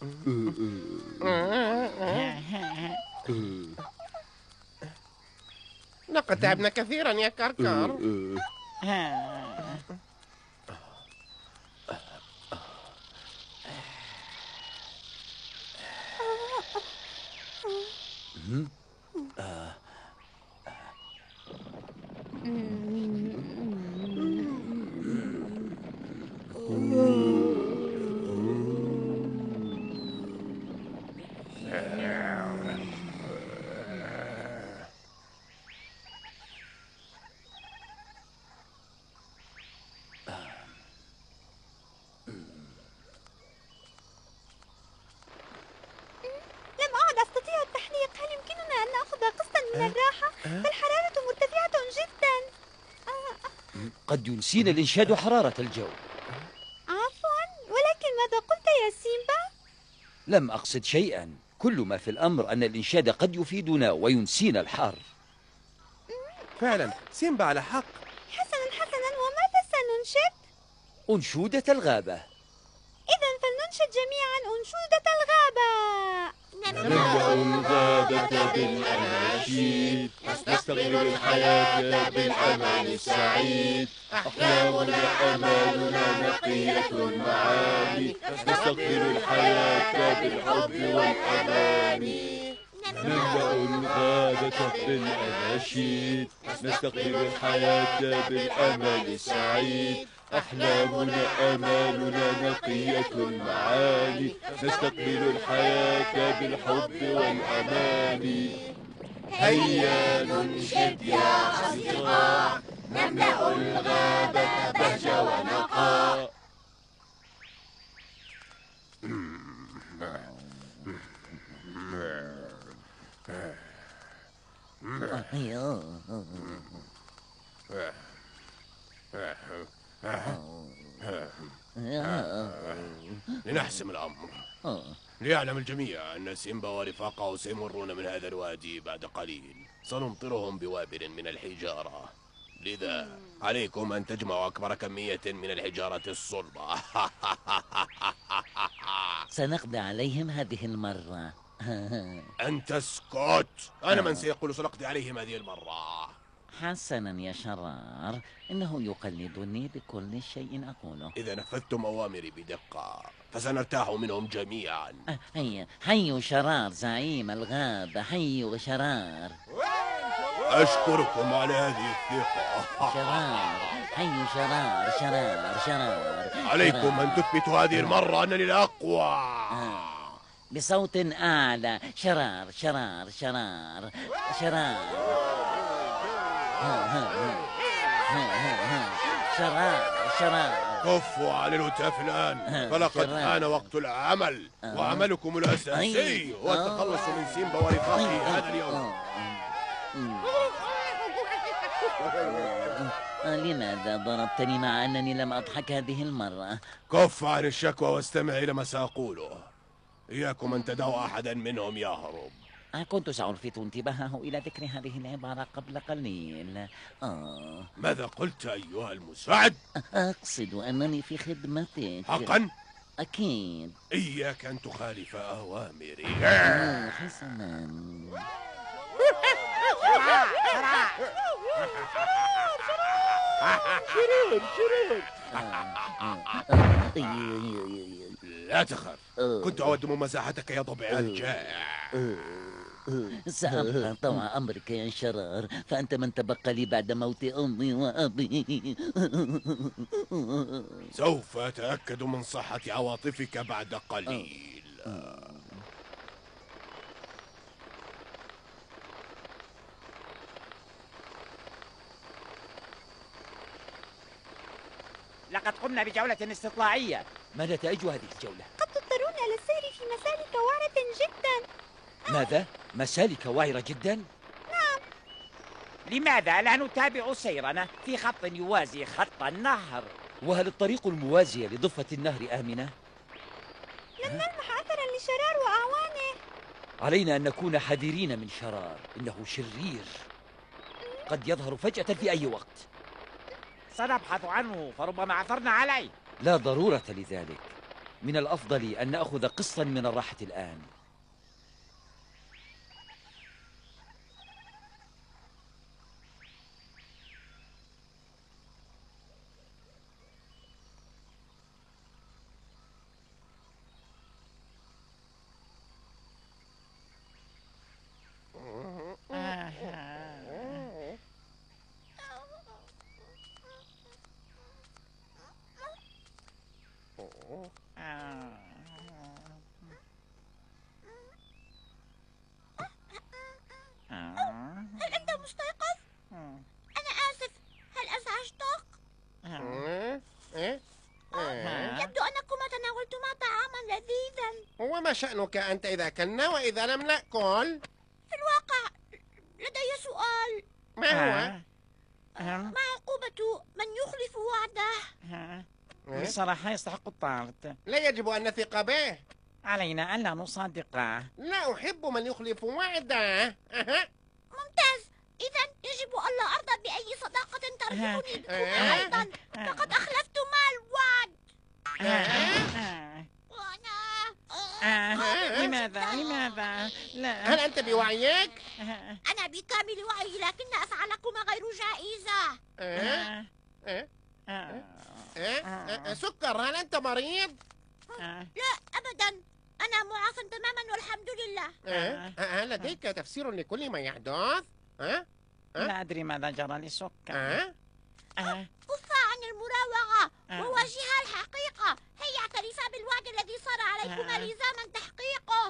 لقد تعبنا كثيرا يا كركر. لم أعد أستطيع التحليق. هل يمكننا أن نأخذ قسطا من الراحة؟ فالحرارة مرتفعة جدا. قد ينسينا الإنشاد حرارة الجو. عفوا، ولكن ماذا قلت يا سيمبا؟ لم أقصد شيئا، كل ما في الأمر أن الإنشاد قد يفيدنا وينسينا الحر. فعلا سيمبا على حق. حسنا حسنا، وماذا سننشد؟ أنشودة الغابة. إذا فلننشد جميعا أنشودة الغابة. نملأ الغابة بالأناشيد، نستقبل الحياة بالأمان السعيد، أحلامنا أمالنا نقية المعاني، نستقبل الحياة بالحب والأمان. نملأ الغابة بالأناشيد، نستقبل الحياة بالأمل السعيد، أحلامنا أمالنا نقية المعاني، نستقبل الحياة بالحب والأمان. هيا ننشد يا أصدقاء، نملأ الغابة بهجة ونقاء. لنحسم الأمر. ليعلم الجميع أن سيمبا ورفاقه سيمرون من هذا الوادي بعد قليل. سنمطرهم بوابل من الحجارة، لذا عليكم أن تجمعوا أكبر كمية من الحجارة الصلبة. سنقضي عليهم هذه المرة. أنت اسكت. أنا من سيقول سنقضي عليهم هذه المرة. حسنا يا شرار، إنه يقلدني بكل شيء أقوله. إذا نفذتم أوامري بدقة فسنرتاح منهم جميعا. حي شرار زعيم الغابة، حي شرار. أشكركم على هذه الثقة. شرار، حي شرار شرار. عليكم أن تثبتوا هذه المرة أنني الأقوى. بصوت أعلى، شرار. شرار. كفوا عن الهتاف الآن، فلقد آن وقت العمل، وعملكم الأساسي هو التخلص من سيمبا ورفاقه هذا اليوم. لماذا ضربتني مع أنني لم أضحك هذه المرة؟ كف عن الشكوى واستمع إلى ما سأقوله. إياكم أن تدعوا أحدا منهم يهرب. كنت سألفت انتباهه إلى ذكر هذه العبارة قبل قليل. ماذا قلت أيها المساعد؟ أقصد أنني في خدمتك. حقا؟ أكيد. إياك أن تخالف أوامري. حسنا. شرور. لا تخف، كنت أود ممازحتك يا ضبع الجائع. سأبقى طوع أمرك يا شرار، فأنت من تبقى لي بعد موت أمي وأبي. سوف أتأكد من صحة عواطفك بعد قليل. لقد قمنا بجولة استطلاعية. ما نتائج هذه الجولة؟ قد تضطرون إلى السير في مسالك وعرة جدا. ماذا؟ مسالك وعرة جدا؟ نعم. لماذا لا نتابع سيرنا في خط يوازي خط النهر؟ وهل الطريق الموازية لضفة النهر آمنة؟ لم نلمح أثرا لشرار وأعوانه. علينا أن نكون حذرين من شرار، إنه شرير، قد يظهر فجأة في أي وقت. سنبحث عنه، فربما عثرنا عليه. لا ضرورة لذلك، من الأفضل أن نأخذ قسطا من الراحة الآن. هل أنت مستيقظ؟ أنا آسف، هل أزعجتك؟ يبدو أنكما تناولتما طعاما لذيذا. وما شأنك أنت إذا أكلنا وإذا لم نأكل؟ في الواقع لدي سؤال. ما هو؟ ما عقوبة من يخلف وعده؟ بصراحة يستحق الطرد. لا يجب أن نثق به. علينا ألا نصادقه. لا أحب من يخلف وعده. ممتاز، إذا يجب ألا أرضى بأي صداقة تربطني بكم أيضا. فقد أخلفتما الوعد. لماذا؟ لا. هل أنت بوعيك؟ أنا بكامل وعي، لكن أفعالكما غير جائزة. سكر، هل أنت مريض؟ لا أبدا، أنا معافى تماما والحمد لله. هل لديك تفسير لكل ما يحدث؟ لا أدري ماذا جرى لسكر. كفا عن المراوغة وواجها الحقيقة. هيا اعترفا بالوعد الذي صار عليكما لزاما تحقيقه.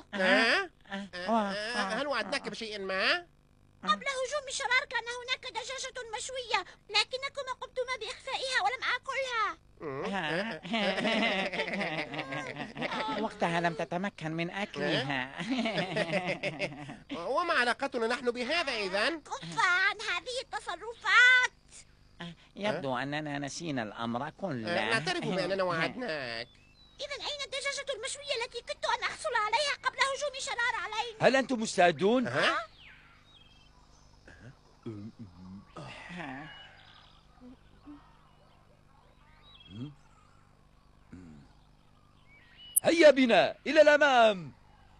هل وعدناك بشيء ما؟ قبل هجوم الشرار كان هناك دجاجة مشوية، لكنكما قمتما بإخفائها ولم آكلها. وقتها لم تتمكن من أكلها. وما علاقتنا نحن بهذا إذن؟ كفا عن هذه التصرفات. يبدو أننا نسينا الأمر كله. نعترف بأننا وعدناك. إذا أين الدجاجة المشوية التي كدت أن أحصل عليها قبل هجوم شرار علينا؟ هل أنتم مستعدون؟ هيا بنا إلى الأمام.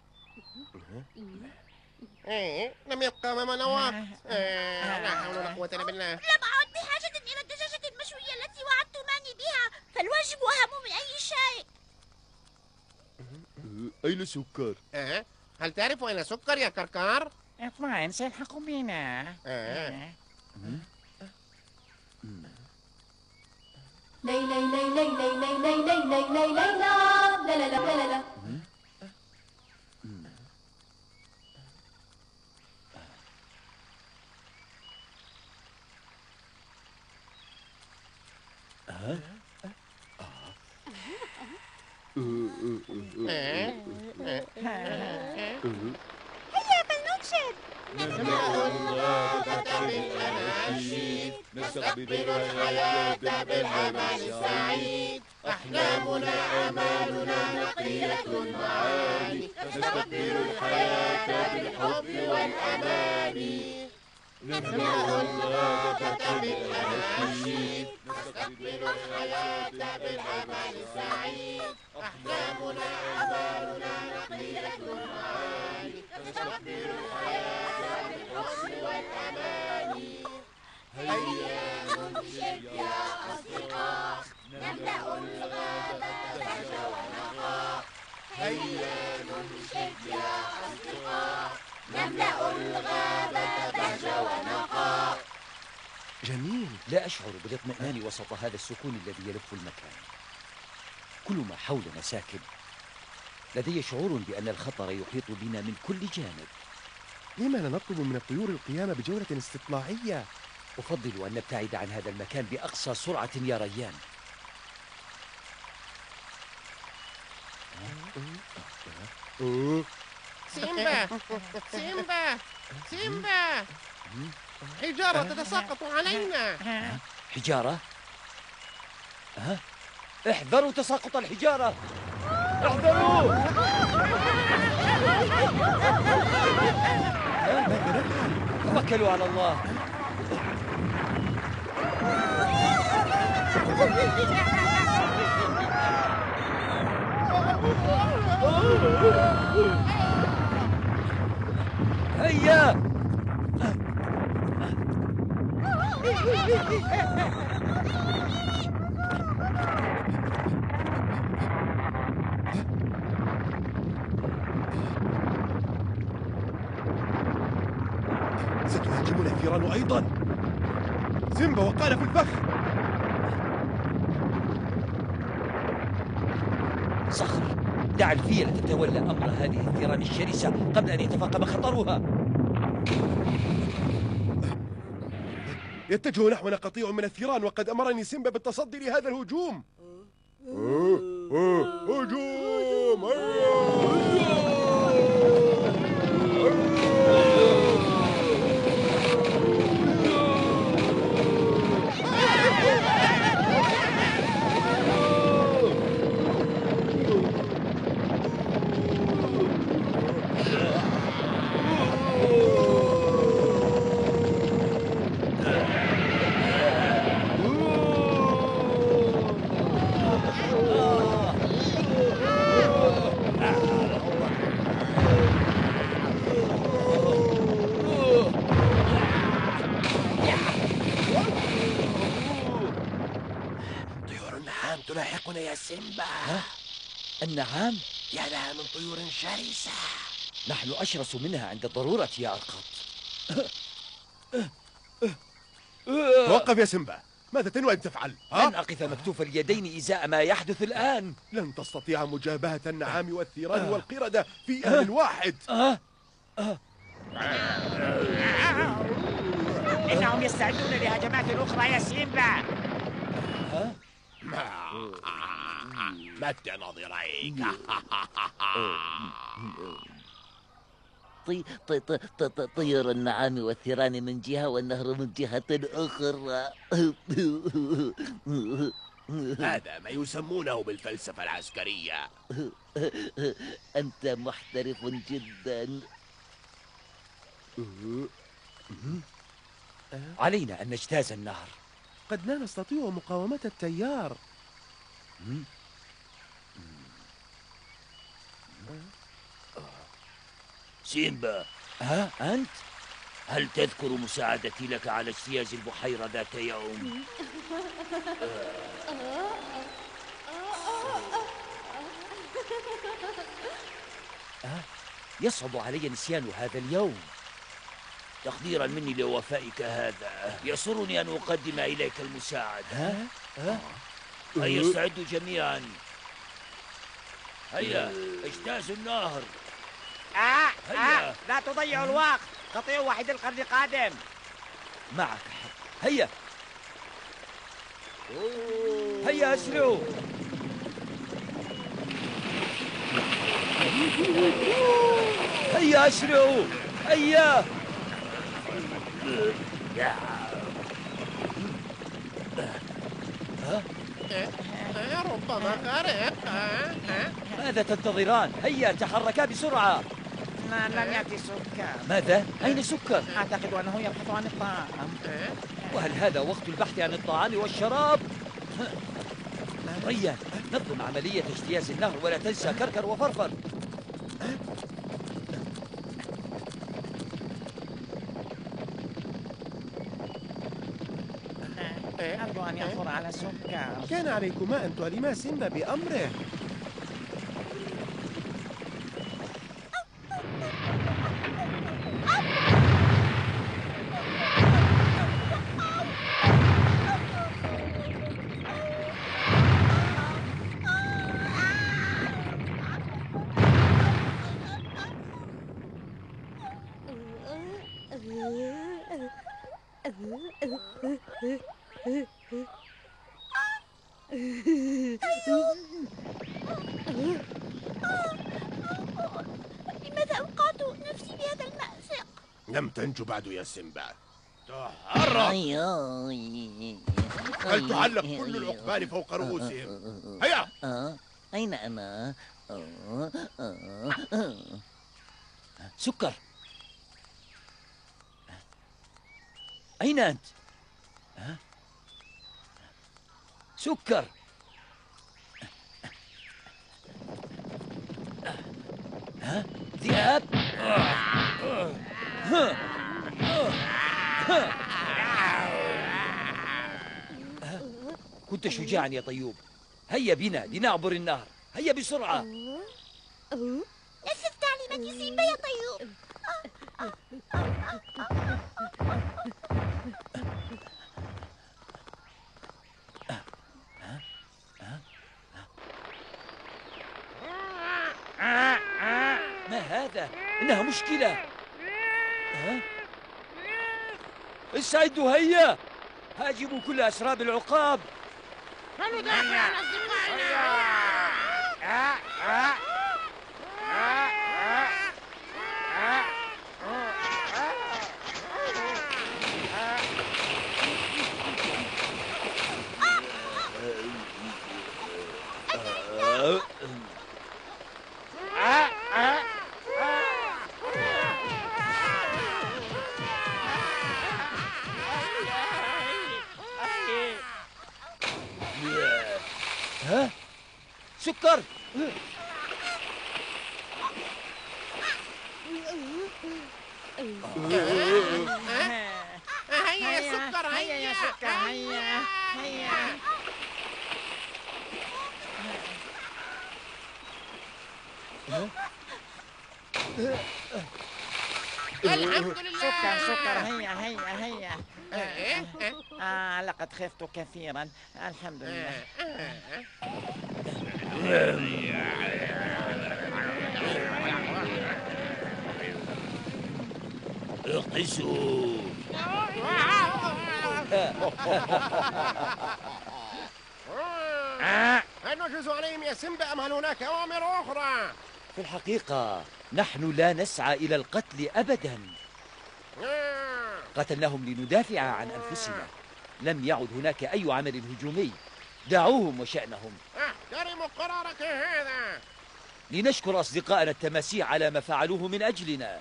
لم يبقى أمامنا وقت. لا حول ولا قوة إلا بالله. لم أعد بحاجة إلى الدجاجة المشوية التي وعدتماني بها، فالواجب أهم من أي شيء. أين سكر؟ هل تعرف أين سكر يا كركر؟ اطمئن، سيلحق بنا. لي لي لي لي لي لي لي لي لي لي لي لا لا لا لا لا لا. هيا فلننشد. نملأ الغابة بالأناشيد، نستقبل الحياة بالأمان السعيد، أحلامنا آمالنا نقية المعاني، نستقبل الحياة بالحب والأمان. نملأ الغابة بالأناشيد، نستقبل الحياة بالأمان السعيد، أحلامنا آمالنا نقية المعاني، نستقبل الحياة بالحب والأمان. هيا ننشد يا أصدقاء، نملأ الغابة بهجة ونقاء. هيا ننشد يا أصدقاء، نملأ الغابة بهجة ونقاء. جميل. لا أشعر بالاطمئنان وسط هذا السكون الذي يلف المكان. كل ما حولنا ساكن. لدي شعور بأن الخطر يحيط بنا من كل جانب. لما لا نطلب من الطيور القيام بجولة استطلاعية؟ أفضل أن نبتعد عن هذا المكان بأقصى سرعة يا ريان. سيمبا سيمبا سيمبا، حجارة تتساقط علينا. حجارة؟ احذروا تساقط الحجارة، احذروا. توكلوا على الله. هيا. ستهاجمنا الثيران أيضا. سيمبا وقعنا في الفخ. صخر، دع الفيل تتولى أمر هذه الثيران الشرسة قبل أن يتفاقم خطرها. يتجه نحونا قطيع من الثيران، وقد أمرني سيمبا بالتصدي لهذا الهجوم. هجوم! تلاحقنا يا سيمبا. النعام؟ يا لها من طيور شرسة. نحن أشرس منها عند الضرورة يا أرقط. توقف يا سيمبا، ماذا تنوي أن تفعل؟ لن أقف مكتوف اليدين إزاء ما يحدث الآن. لن تستطيع مجابهة النعام والثيران والقردة في آن واحد. إنهم يستعدون لهجمات أخرى يا سيمبا. متى نظريك؟ طيور النعام والثيران من جهة والنهر من جهة أخرى. هذا ما يسمونه بالفلسفة العسكرية. أنت محترف جدا. علينا أن نجتاز النهر. قد لا نستطيع مقاومة التيار. سيمبا، أنت؟ هل تذكر مساعدتي لك على اجتياز البحيرة ذات يوم؟ يصعب علي نسيان هذا اليوم. تقديرا مني لوفائك هذا، يسرني أن أقدم إليك المساعدة. هيا استعدوا جميعا. هيا اجتازوا النهر. هيا. لا تضيعوا الوقت، قطيع وحيد القرن قادم. معك حق. هيا هيا أسرعوا. هيا أسرعوا. هيا. ربما غرق. ماذا تنتظران؟ هيا تحركا بسرعة. لم يأتي سكر. ماذا؟ أين سكر؟ أعتقد أنه يبحث عن الطعام. وهل هذا وقت البحث عن الطعام والشراب؟ ريان، نظم عملية اجتياز النهر ولا تنسى كركر وفرفر. أرجو أن يعثر على سكر. كان عليكما أن تعلما سيمبا بأمره. لماذا أوقعت نفسي بهذا المأزق؟ لم تنجو بعد يا سيمبا. تحرك. هل تعلق كل العقبال فوق رؤوسهم؟ هيا. أين أنا؟ سكر، أين أنت؟ سكر. ذئاب. كنت شجاعا يا طيوب. هيا بنا لنعبر النهر. هيا بسرعة. نفذ تعليمات سيمبا يا طيوب. ما هذا؟ إنها مشكلة. استعدوا هيا. هاجموا كل أسراب العقاب. فندافع عن أصدقائنا. ها؟ سكر. هيا يا سكر هيا يا سكر هيا هيا. الحمد لله. سكر هيا هيا هيا. لقد خفت كثيرا. الحمد لله. اقسوا. هل نجوز عليهم يا سيمبا أم هل هناك أوامر أخرى؟ في الحقيقة نحن لا نسعى إلى القتل أبدا. قتلناهم لندافع عن أنفسنا. لم يعد هناك أي عمل هجومي. دعوهم وشأنهم. أحترم قرارك هذا. لنشكر أصدقائنا التماسيح على ما فعلوه من أجلنا.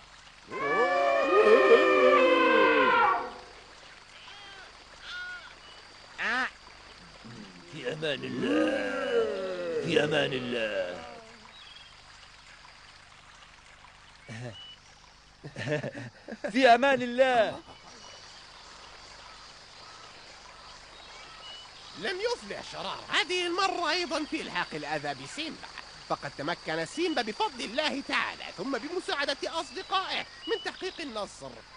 في أمان الله. في أمان الله. في أمان الله. لم يفلح شرار هذه المرة أيضا في إلحاق الأذى بسيمبا، فقد تمكن سيمبا بفضل الله تعالى ثم بمساعدة أصدقائه من تحقيق النصر.